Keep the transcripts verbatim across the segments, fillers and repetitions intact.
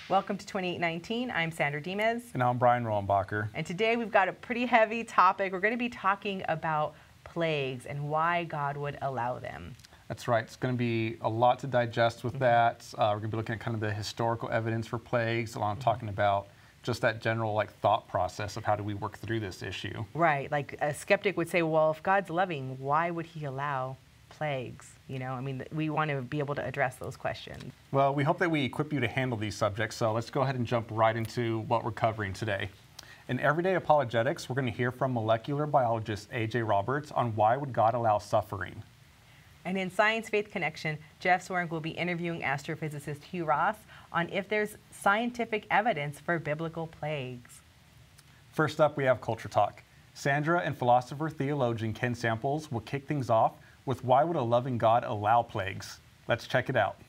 Welcome to twenty-eight nineteen. I'm Sandra Dimes. And I'm Brian Rohenbacher. And today we've got a pretty heavy topic. We're going to be talking about plagues and why God would allow them. That's right. It's going to be a lot to digest with mm-hmm. that. Uh, we're going to be looking at kind of the historical evidence for plagues, along mm-hmm. talking about just that general like thought process of how do we work through this issue. Right. Like a skeptic would say, well, if God's loving, why would he allow plagues? You know, I mean, we want to be able to address those questions. Well, we hope that we equip you to handle these subjects, so let's go ahead and jump right into what we're covering today. In Everyday Apologetics, we're going to hear from molecular biologist A J Roberts on why would God allow suffering. And in Science Faith Connection, Jeff Swearing will be interviewing astrophysicist Hugh Ross on if there's scientific evidence for biblical plagues. First up, we have Culture Talk. Sandra and philosopher theologian Ken Samples will kick things off with why would a loving God allow plagues? Let's check it out.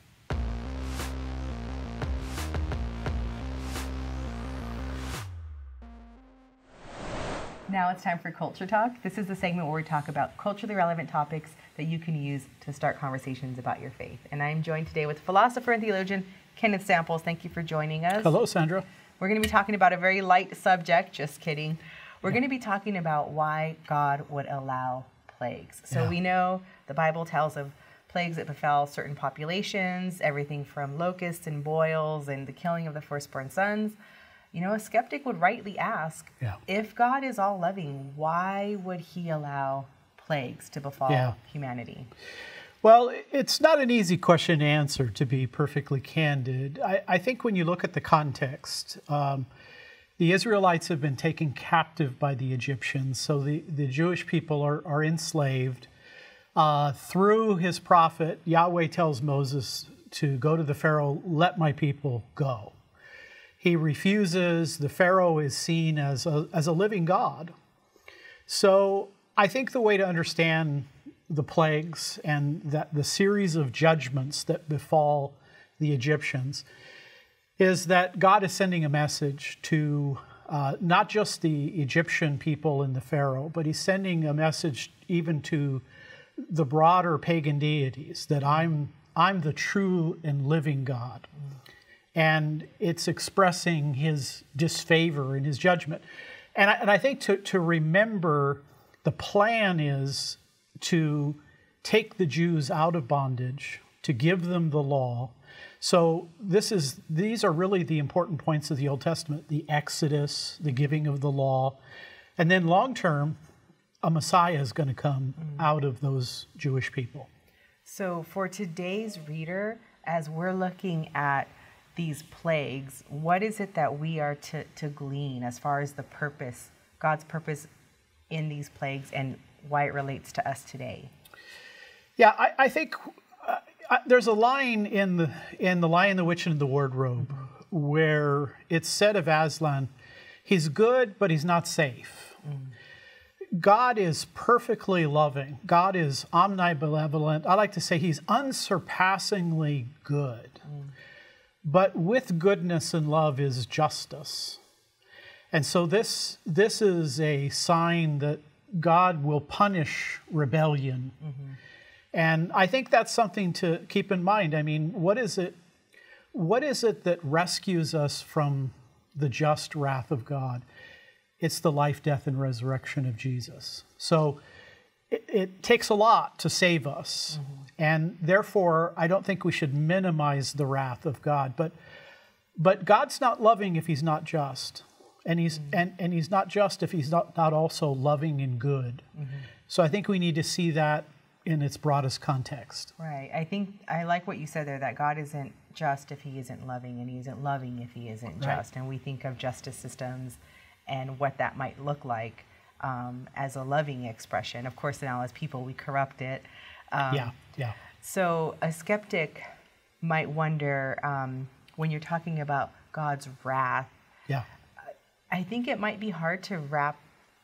Now it's time for Culture Talk. This is the segment where we talk about culturally relevant topics that you can use to start conversations about your faith. And I'm joined today with philosopher and theologian Kenneth Samples. Thank you for joining us. Hello, Sandra. We're going to be talking about a very light subject. Just kidding. We're yeah. going to be talking about why God would allow plagues. So yeah. we know the Bible tells of plagues that befell certain populations, everything from locusts and boils and the killing of the firstborn sons. You know, a skeptic would rightly ask, yeah. if God is all loving, why would he allow plagues to befall yeah. humanity? Well, it's not an easy question to answer, to be perfectly candid. I, I think when you look at the context, um, the Israelites have been taken captive by the Egyptians, so the, the Jewish people are, are enslaved. Uh, through his prophet, Yahweh tells Moses to go to the Pharaoh, let my people go. He refuses. The Pharaoh is seen as a, as a living God. So I think the way to understand the plagues and that the series of judgments that befall the Egyptians is that God is sending a message to uh, not just the Egyptian people and the Pharaoh, but he's sending a message even to the broader pagan deities that I'm, I'm the true and living God. Mm. And it's expressing his disfavor and his judgment. And I, and I think to, to remember the plan is to take the Jews out of bondage, to give them the law. So this is these are really the important points of the Old Testament, the Exodus, the giving of the law. And then long term, a Messiah is going to come mm. out of those Jewish people. So for today's reader, as we're looking at these plagues, what is it that we are to, to glean as far as the purpose, God's purpose in these plagues and why it relates to us today? Yeah, I, I think uh, I, there's a line in the in The Lion, the Witch, and the Wardrobe mm-hmm. where it's said of Aslan, he's good, but he's not safe. Mm. God is perfectly loving. God is omnibenevolent. I like to say he's unsurpassingly good. Mm. But with goodness and love is justice. And so this, this is a sign that God will punish rebellion. Mm-hmm. And I think that's something to keep in mind. I mean, what is it, what is it that rescues us from the just wrath of God? It's the life, death, and resurrection of Jesus. So it, it takes a lot to save us. Mm-hmm. And therefore, I don't think we should minimize the wrath of God. But, but God's not loving if he's not just. And he's, mm-hmm. and, and he's not just if he's not, not also loving and good. Mm-hmm. So I think we need to see that in its broadest context. Right. I think I like what you said there, that God isn't just if he isn't loving, and he isn't loving if he isn't right. just. And we think of justice systems and what that might look like um, as a loving expression. Of course, now as people, we corrupt it. Um, yeah, yeah. So a skeptic might wonder, um, when you're talking about God's wrath, yeah. I think it might be hard to wrap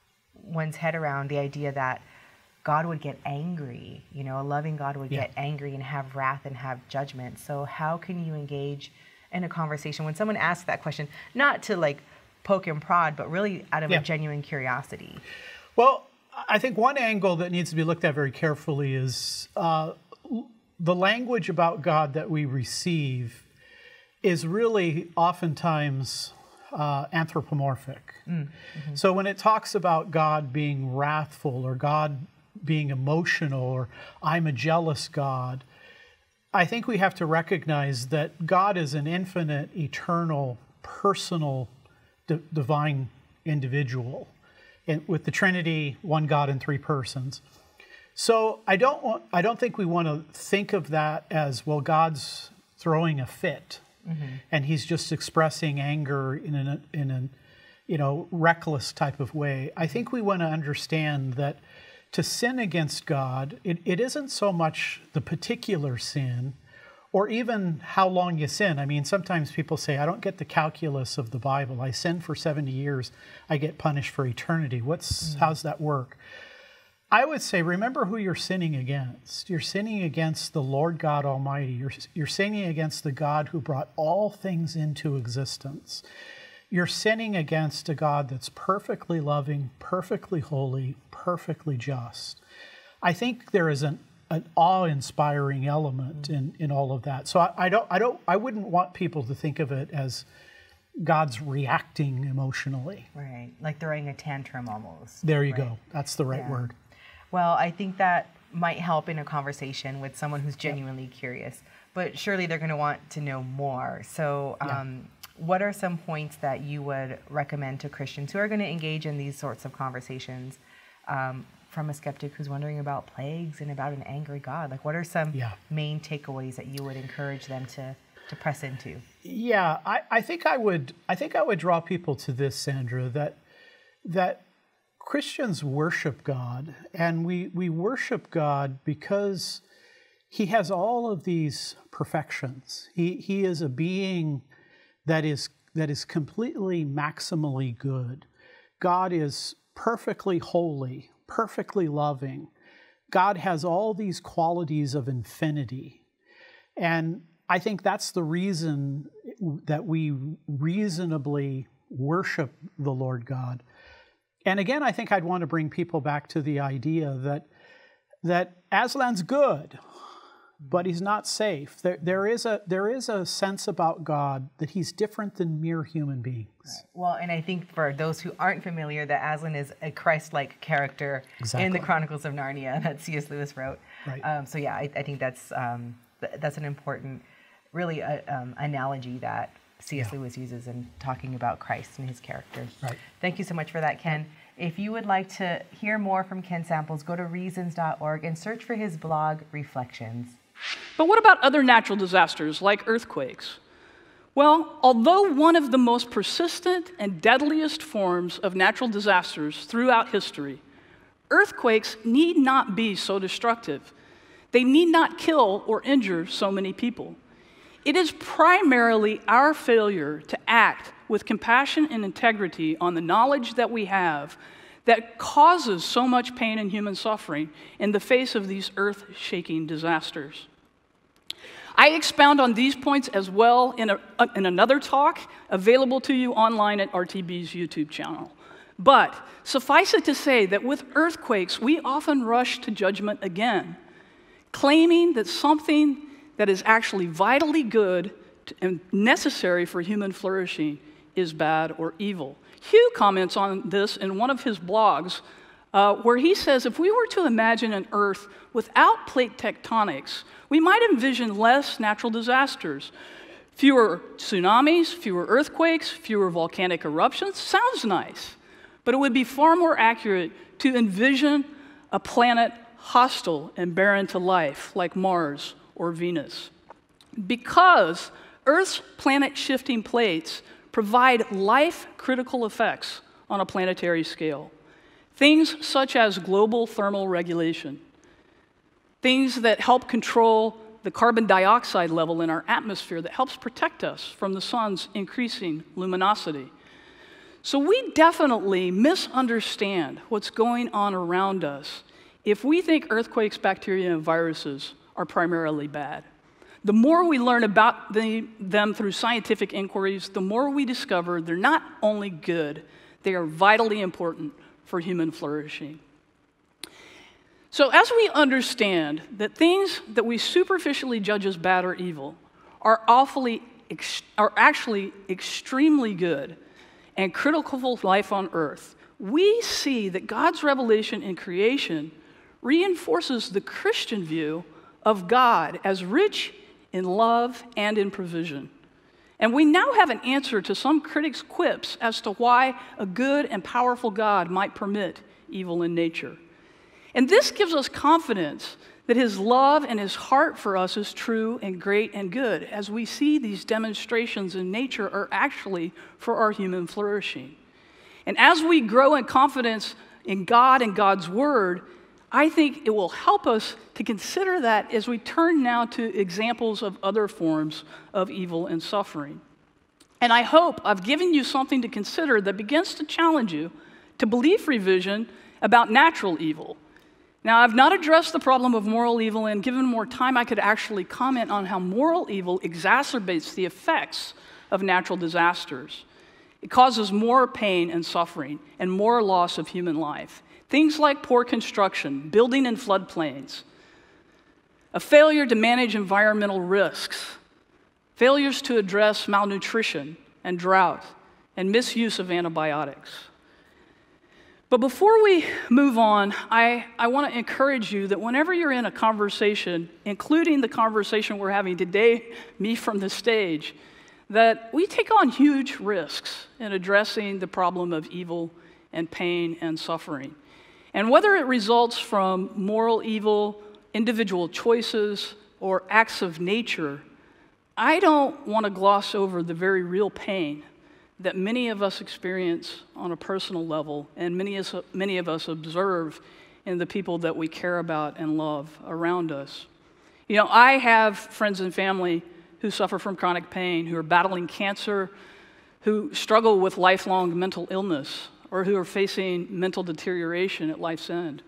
one's head around the idea that God would get angry. You know, a loving God would yeah. get angry and have wrath and have judgment. So how can you engage in a conversation when someone asks that question, not to like poke and prod, but really out of yeah. a genuine curiosity? Well, I think one angle that needs to be looked at very carefully is uh, the language about God that we receive is really oftentimes uh, anthropomorphic. Mm-hmm. So when it talks about God being wrathful or God being emotional or I'm a jealous God, I think we have to recognize that God is an infinite, eternal, personal, d- divine individual. And with the Trinity, one God in three persons. So I don't want, I don't think we want to think of that as, well, God's throwing a fit, mm-hmm. and he's just expressing anger in an in a you know reckless type of way. I think we want to understand that to sin against God, it, it isn't so much the particular sin, or even how long you sin. I mean, sometimes people say, I don't get the calculus of the Bible. I sin for seventy years, I get punished for eternity. What's mm. how's that work? I would say, remember who you're sinning against. You're sinning against the Lord God Almighty. You're, you're sinning against the God who brought all things into existence. You're sinning against a God that's perfectly loving, perfectly holy, perfectly just. I think there is an, an awe-inspiring element in, in all of that. So I, I don't, I don't, I wouldn't want people to think of it as God's reacting emotionally. Right, like throwing a tantrum almost. There you right? go. That's the right yeah. word. Well, I think that might help in a conversation with someone who's genuinely yeah. curious, but surely they're going to want to know more. So um, yeah. what are some points that you would recommend to Christians who are going to engage in these sorts of conversations um, from a skeptic who's wondering about plagues and about an angry God? Like, what are some yeah. main takeaways that you would encourage them to, to press into? Yeah, I, I think I would I think I would draw people to this, Sandra, that that Christians worship God, and we, we worship God because he has all of these perfections. He he is a being that is that is completely maximally good. God is perfectly holy, perfectly loving. God has all these qualities of infinity. And I think that's the reason that we reasonably worship the Lord God. And again, I think I'd want to bring people back to the idea that that Aslan's good, but he's not safe. There, there is a there is a sense about God that he's different than mere human beings. Right. Well, and I think for those who aren't familiar, that Aslan is a Christ-like character exactly. in the Chronicles of Narnia that C S Lewis wrote. Right. Um, so yeah, I, I think that's um, th- that's an important, really, uh, um, analogy that C S Yeah. Lewis uses in talking about Christ and his character. Right. Thank you so much for that, Ken. If you would like to hear more from Ken Samples, go to reasons dot org and search for his blog, Reflections. But what about other natural disasters like earthquakes? Well, although one of the most persistent and deadliest forms of natural disasters throughout history, earthquakes need not be so destructive. They need not kill or injure so many people. It is primarily our failure to act with compassion and integrity on the knowledge that we have that causes so much pain and human suffering in the face of these earth-shaking disasters. I expound on these points as well in, a, in another talk available to you online at R T B's YouTube channel. But suffice it to say that with earthquakes, we often rush to judgment again, claiming that something that is actually vitally good and necessary for human flourishing is bad or evil. Hugh comments on this in one of his blogs, uh, where he says if we were to imagine an Earth without plate tectonics, we might envision less natural disasters. Fewer tsunamis, fewer earthquakes, fewer volcanic eruptions. Sounds nice, but it would be far more accurate to envision a planet hostile and barren to life, like Mars or Venus. Because Earth's planet-shifting plates provide life-critical effects on a planetary scale. Things such as global thermal regulation, things that help control the carbon dioxide level in our atmosphere that helps protect us from the sun's increasing luminosity. So we definitely misunderstand what's going on around us if we think earthquakes, bacteria, and viruses are primarily bad. The more we learn about the, them through scientific inquiries, the more we discover they're not only good, they are vitally important for human flourishing. So as we understand that things that we superficially judge as bad or evil are awfully ex- are actually extremely good and critical for life on earth, we see that God's revelation in creation reinforces the Christian view of God as rich in love and in provision. And we now have an answer to some critics' quips as to why a good and powerful God might permit evil in nature. And this gives us confidence that his love and his heart for us is true and great and good, as we see these demonstrations in nature are actually for our human flourishing. And as we grow in confidence in God and God's word, I think it will help us to consider that as we turn now to examples of other forms of evil and suffering. And I hope I've given you something to consider that begins to challenge you to belief revision about natural evil. Now, I've not addressed the problem of moral evil, and given more time, I could actually comment on how moral evil exacerbates the effects of natural disasters. It causes more pain and suffering and more loss of human life. Things like poor construction, building in floodplains, a failure to manage environmental risks, failures to address malnutrition and drought, and misuse of antibiotics. But before we move on, I, I want to encourage you that whenever you're in a conversation, including the conversation we're having today, me from the stage, that we take on huge risks in addressing the problem of evil and pain and suffering. And whether it results from moral evil, individual choices, or acts of nature, I don't want to gloss over the very real pain that many of us experience on a personal level, and many of, us, many of us observe in the people that we care about and love around us. You know, I have friends and family who suffer from chronic pain, who are battling cancer, who struggle with lifelong mental illness, or who are facing mental deterioration at life's end.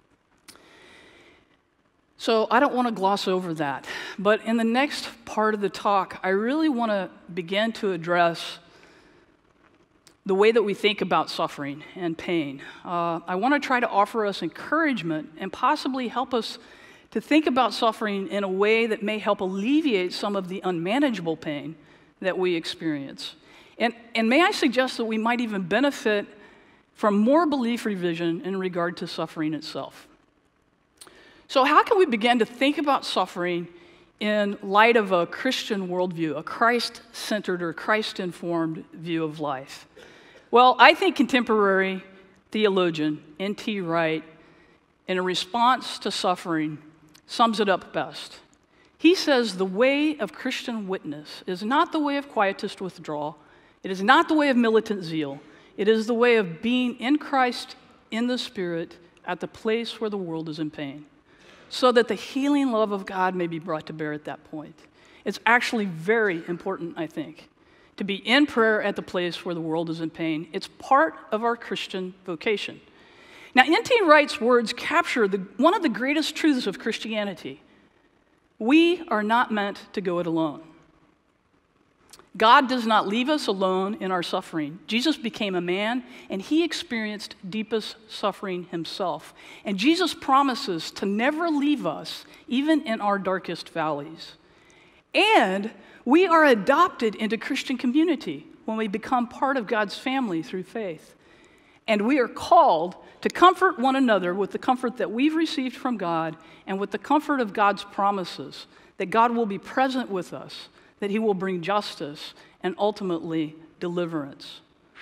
So I don't want to gloss over that. But in the next part of the talk, I really want to begin to address the way that we think about suffering and pain. Uh, I want to try to offer us encouragement and possibly help us to think about suffering in a way that may help alleviate some of the unmanageable pain that we experience. And, and may I suggest that we might even benefit from more belief revision in regard to suffering itself. So how can we begin to think about suffering in light of a Christian worldview, a Christ-centered or Christ-informed view of life? Well, I think contemporary theologian N T Wright, in a response to suffering, sums it up best. He says the way of Christian witness is not the way of quietist withdrawal. It is not the way of militant zeal. It is the way of being in Christ, in the Spirit, at the place where the world is in pain, so that the healing love of God may be brought to bear at that point. It's actually very important, I think, to be in prayer at the place where the world is in pain. It's part of our Christian vocation. Now, N T Wright's words capture the, one of the greatest truths of Christianity. We are not meant to go it alone. God does not leave us alone in our suffering. Jesus became a man, and he experienced deepest suffering himself. And Jesus promises to never leave us, even in our darkest valleys. And we are adopted into Christian community when we become part of God's family through faith. And we are called to comfort one another with the comfort that we've received from God and with the comfort of God's promises, that God will be present with us, that he will bring justice and ultimately deliverance.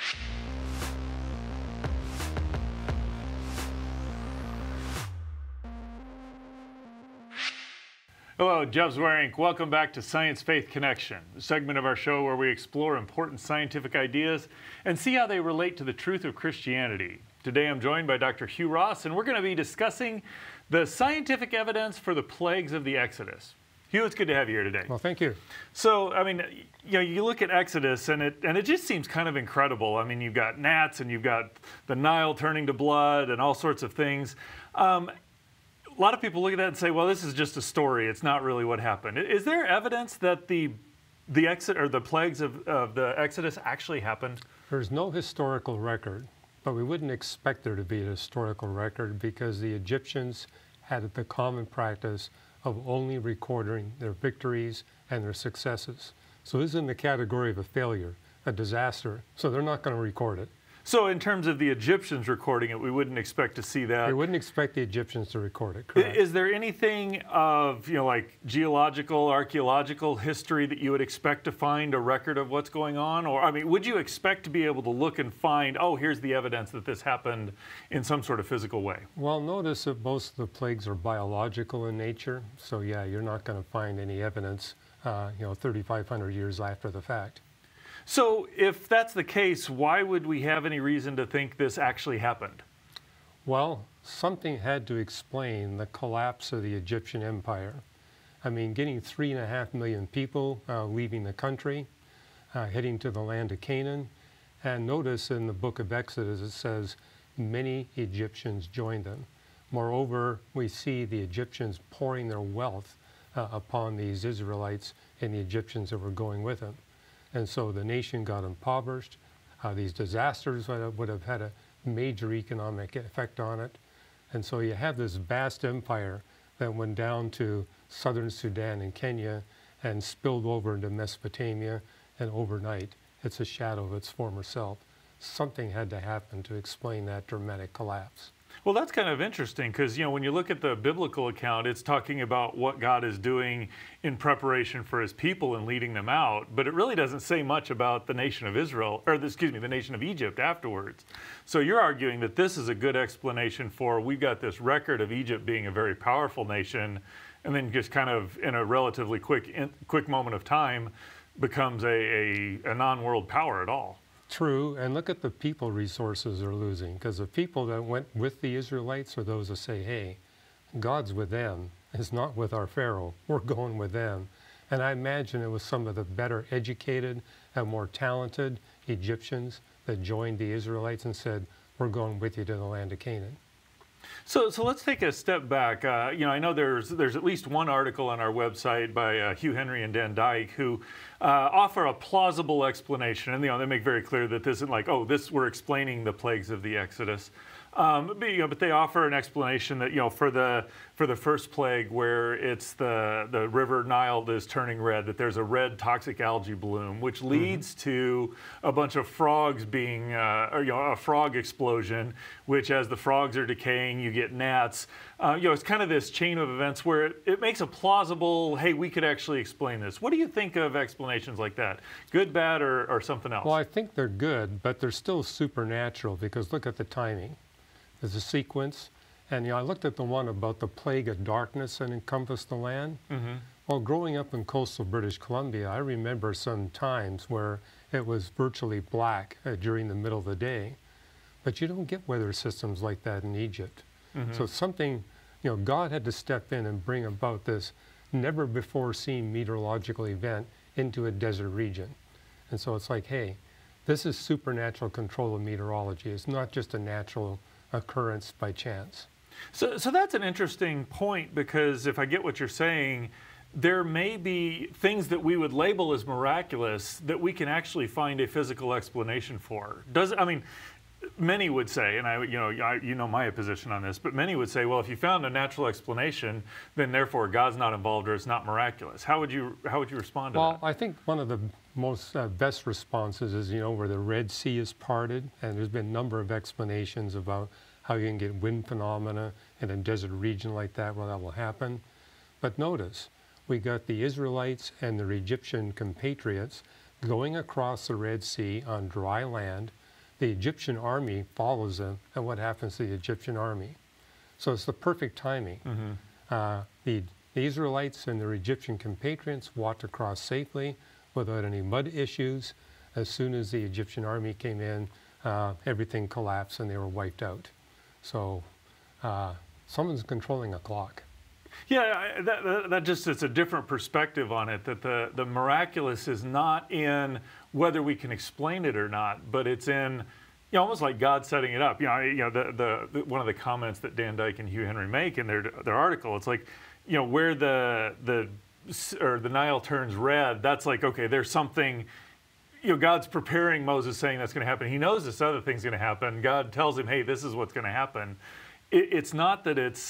Hello, Jeff Zweerink. Welcome back to Science Faith Connection, a segment of our show where we explore important scientific ideas and see how they relate to the truth of Christianity. Today I'm joined by Doctor Hugh Ross, and we're going to be discussing the scientific evidence for the plagues of the Exodus. Hugh, it's good to have you here today. Well, thank you. So, I mean, you know, you look at Exodus, and it and it just seems kind of incredible. I mean, you've got gnats, and you've got the Nile turning to blood, and all sorts of things. Um, a lot of people look at that and say, "Well, this is just a story. It's not really what happened." Is there evidence that the the exit or the plagues of, of the Exodus actually happened? There's no historical record, but we wouldn't expect there to be a historical record because the Egyptians had the common practice of only recording their victories and their successes. So this is in the category of a failure, a disaster. So they're not going to record it. So in terms of the Egyptians recording it, we wouldn't expect to see that. They wouldn't expect the Egyptians to record it, I- correct? Is there anything of, you know, like geological, archaeological history that you would expect to find a record of what's going on? Or, I mean, would you expect to be able to look and find, oh, here's the evidence that this happened in some sort of physical way? Well, notice that most of the plagues are biological in nature. So yeah, you're not going to find any evidence, uh, you know, thirty-five hundred years after the fact. So if that's the case, why would we have any reason to think this actually happened? Well, something had to explain the collapse of the Egyptian empire. I mean, getting three and a half million people uh, leaving the country, uh, heading to the land of Canaan. And notice in the book of Exodus, it says, many Egyptians joined them. Moreover, we see the Egyptians pouring their wealth uh, upon these Israelites and the Egyptians that were going with them. And so the nation got impoverished. Uh, these disasters would have, would have had a major economic effect on it. And so you have this vast empire that went down to southern Sudan and Kenya and spilled over into Mesopotamia, and overnight it's a shadow of its former self. Something had to happen to explain that dramatic collapse. Well, that's kind of interesting because, you know, when you look at the biblical account, it's talking about what God is doing in preparation for his people and leading them out, but it really doesn't say much about the nation of Israel, or the, excuse me, the nation of Egypt afterwards. So you're arguing that this is a good explanation for, we've got this record of Egypt being a very powerful nation, and then just kind of in a relatively quick, in, quick moment of time becomes a, a, a non-world power at all. True, and look at the people resources they're losing, because the people that went with the Israelites are those that say, hey, God's with them, it's not with our Pharaoh, we're going with them. And I imagine it was some of the better educated and more talented Egyptians that joined the Israelites and said, we're going with you to the land of Canaan. So, so let's take a step back. Uh, you know, I know there's there's at least one article on our website by uh, Hugh Henry and Dan Dyke who uh, offer a plausible explanation, and you know they make very clear that this isn't like, oh, this we're explaining the plagues of the Exodus. Um, but, you know, but they offer an explanation that, you know, for the for the first plague where it's the the river Nile that is turning red, that there's a red toxic algae bloom, which leads mm-hmm. to a bunch of frogs being, uh, or, you know, a frog explosion, which as the frogs are decaying, you get gnats. Uh, you know, it's kind of this chain of events where it, it makes a plausible, hey, we could actually explain this. What do you think of explanations like that? Good, bad, or, or something else? Well, I think they're good, but they're still supernatural because look at the timing. There's a sequence, and you know, I looked at the one about the plague of darkness that encompassed the land. Mm-hmm. Well, growing up in coastal British Columbia, I remember some times where it was virtually black uh, during the middle of the day, but you don't get weather systems like that in Egypt. Mm-hmm. So something, you know, God had to step in and bring about this never before seen meteorological event into a desert region. And so it's like, hey, this is supernatural control of meteorology. It's not just a natural occurrence by chance. So, so that's an interesting point, because if I get what you're saying, there may be things that we would label as miraculous that we can actually find a physical explanation for. Does I mean, many would say, and I, you know, I, you know my position on this, but many would say, well, if you found a natural explanation, then therefore God's not involved or it's not miraculous. How would you how would you respond to well, that? Well, I think one of the most uh, best responses is, you know, where the Red Sea is parted, and there's been a number of explanations about how you can get wind phenomena in a desert region like that, where that will happen. But notice, we got the Israelites and their Egyptian compatriots going across the Red Sea on dry land. The Egyptian army follows them, and what happens to the Egyptian army? So it's the perfect timing. Mm-hmm. uh, the, the Israelites and their Egyptian compatriots walked across safely without any mud issues. As soon as the Egyptian army came in, uh, everything collapsed and they were wiped out. So uh, someone's controlling a clock. Yeah, I, that, that, that just, it's a different perspective on it, that the, the miraculous is not in whether we can explain it or not, but it's in, you know, almost like God setting it up. You know, you know the, the, the, one of the comments that Dan Dyke and Hugh Henry make in their, their article, it's like, you know, where the, the, or the Nile turns red, that's like, okay, there's something, you know, God's preparing Moses, saying that's going to happen. He knows this other thing's going to happen. God tells him, hey, this is what's going to happen. It, it's not that it's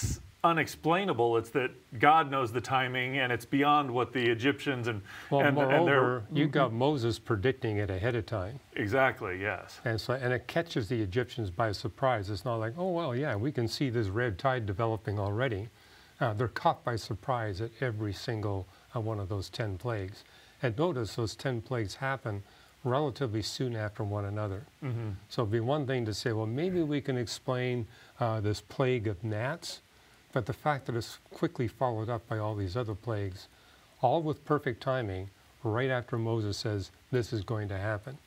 unexplainable. It's that God knows the timing, and it's beyond what the Egyptians and Well, and, moreover, and you got Moses predicting it ahead of time. exactly, yes. And so, and it catches the Egyptians by surprise. It's not like, oh, well, yeah, we can see this red tide developing already. Uh, they're caught by surprise at every single uh, one of those ten plagues. And notice those ten plagues happen relatively soon after one another. Mm-hmm. So it'd be one thing to say, well, maybe we can explain uh, this plague of gnats, but the fact that it's quickly followed up by all these other plagues, all with perfect timing, right after Moses says, this is going to happen.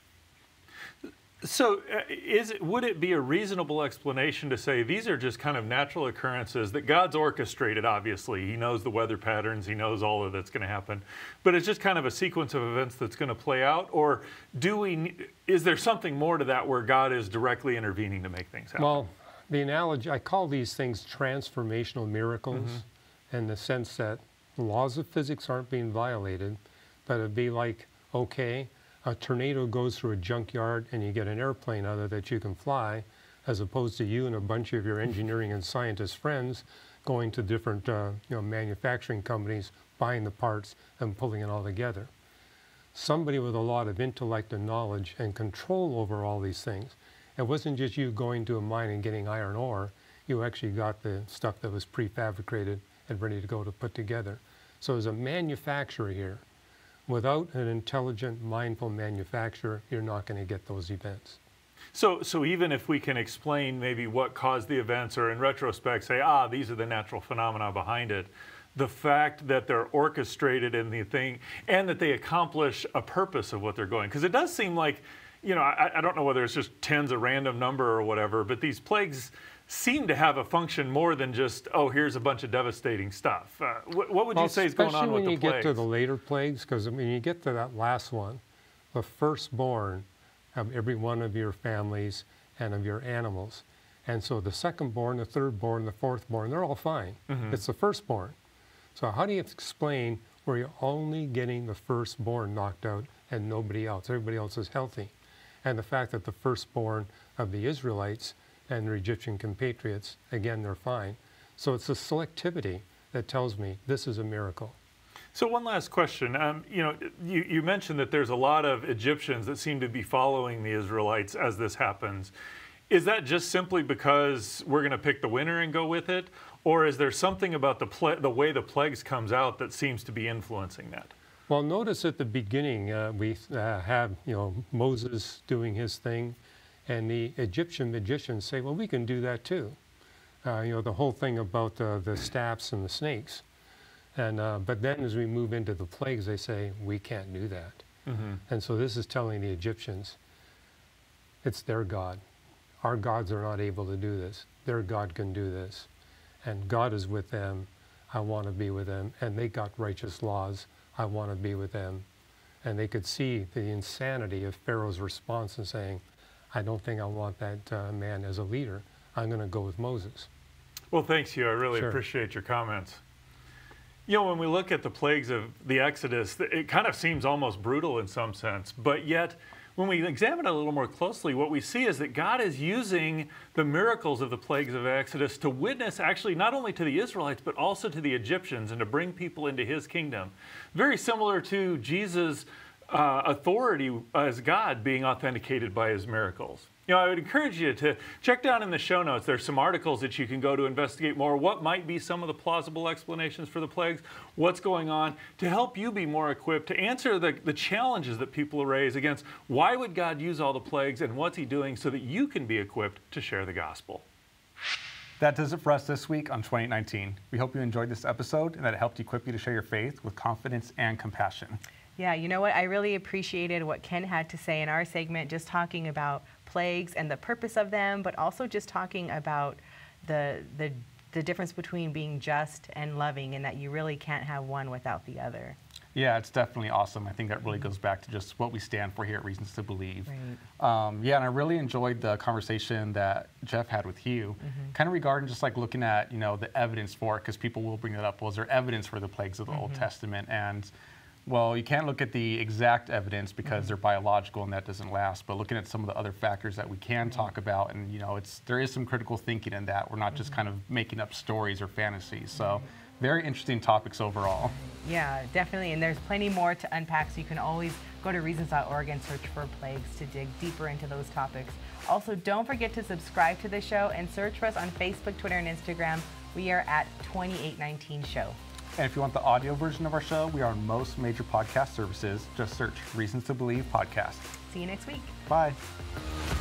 So, uh, is it, would it be a reasonable explanation to say these are just kind of natural occurrences that God's orchestrated, obviously? He knows the weather patterns, He knows all of that's going to happen, but it's just kind of a sequence of events that's going to play out? Or do we, is there something more to that where God is directly intervening to make things happen? Well, the analogy, I call these things transformational miracles mm-hmm. in the sense that the laws of physics aren't being violated, but it'd be like, okay, a tornado goes through a junkyard and you get an airplane out of it that you can fly, as opposed to you and a bunch of your engineering and scientist friends going to different uh, you know, manufacturing companies, buying the parts and pulling it all together. Somebody with a lot of intellect and knowledge and control over all these things. It wasn't just you going to a mine and getting iron ore. You actually got the stuff that was prefabricated and ready to go to put together. So as a manufacturer here, without an intelligent, mindful manufacturer, you're not going to get those events. So, so even if we can explain maybe what caused the events, or in retrospect say, ah, these are the natural phenomena behind it, the fact that they're orchestrated in the thing and that they accomplish a purpose of what they're going, because it does seem like, you know, I, I don't know whether it's just tens, a random number or whatever, but these plagues seem to have a function more than just, oh, here's a bunch of devastating stuff. Uh, what, what would well, you say is going on with the plagues? Especially when you get to the later plagues, because I mean, you get to that last one, the firstborn of every one of your families and of your animals. And so the secondborn, the thirdborn, the fourthborn, they're all fine. Mm-hmm. It's the firstborn. So how do you explain where you're only getting the firstborn knocked out and nobody else? Everybody else is healthy. And the fact that the firstborn of the Israelites and their Egyptian compatriots, again, they're fine. So it's the selectivity that tells me this is a miracle. So one last question. Um, you know, you, you mentioned that there's a lot of Egyptians that seem to be following the Israelites as this happens. Is that just simply because we're going to pick the winner and go with it? Or is there something about the, pla the way the plagues comes out that seems to be influencing that? Well, notice at the beginning, uh, we uh, have, you know, Moses doing his thing, and the Egyptian magicians say, well, we can do that too. Uh, you know, the whole thing about uh, the staffs and the snakes. And, uh, but then as we move into the plagues, they say, we can't do that. Mm-hmm. And so this is telling the Egyptians, it's their God. Our gods are not able to do this. Their God can do this. And God is with them. I want to be with them. And they got righteous laws. I want to be with them. And they could see the insanity of Pharaoh's response and saying, I don't think I want that uh, man as a leader. I'm going to go with Moses. Well, thanks, Hugh. I really Sure. appreciate your comments. You know, when we look at the plagues of the Exodus, it kind of seems almost brutal in some sense, but yet when we examine it a little more closely, what we see is that God is using the miracles of the plagues of Exodus to witness actually not only to the Israelites, but also to the Egyptians and to bring people into His kingdom. Very similar to Jesus' uh, authority as God being authenticated by His miracles. You know, I would encourage you to check down in the show notes. There's some articles that you can go to investigate more. What might be some of the plausible explanations for the plagues? What's going on? To help you be more equipped to answer the, the challenges that people raise against why would God use all the plagues and what's He doing so that you can be equipped to share the gospel. That does it for us this week on twenty nineteen. We hope you enjoyed this episode and that it helped equip you to share your faith with confidence and compassion. Yeah, you know what? I really appreciated what Ken had to say in our segment, just talking about plagues and the purpose of them, but also just talking about the, the, the difference between being just and loving, and that you really can't have one without the other. Yeah, it's definitely awesome. I think that really goes back to just what we stand for here at Reasons to Believe. Right. Um, yeah, and I really enjoyed the conversation that Jeff had with Hugh, mm-hmm. kind of regarding just like looking at, you know, the evidence for it, because people will bring that up. Well, is there evidence for the plagues of the mm-hmm. Old Testament? And Well, you can't look at the exact evidence because they're biological and that doesn't last, but looking at some of the other factors that we can talk about, and you know, it's there is some critical thinking in that. We're not just kind of making up stories or fantasies. So very interesting topics overall. Yeah, definitely. And there's plenty more to unpack, so you can always go to reasons dot org and search for plagues to dig deeper into those topics. Also, don't forget to subscribe to the show and search for us on Facebook, Twitter, and Instagram. We are at twenty-eight nineteen show. And if you want the audio version of our show, we are on most major podcast services. Just search Reasons to Believe Podcast. See you next week. Bye.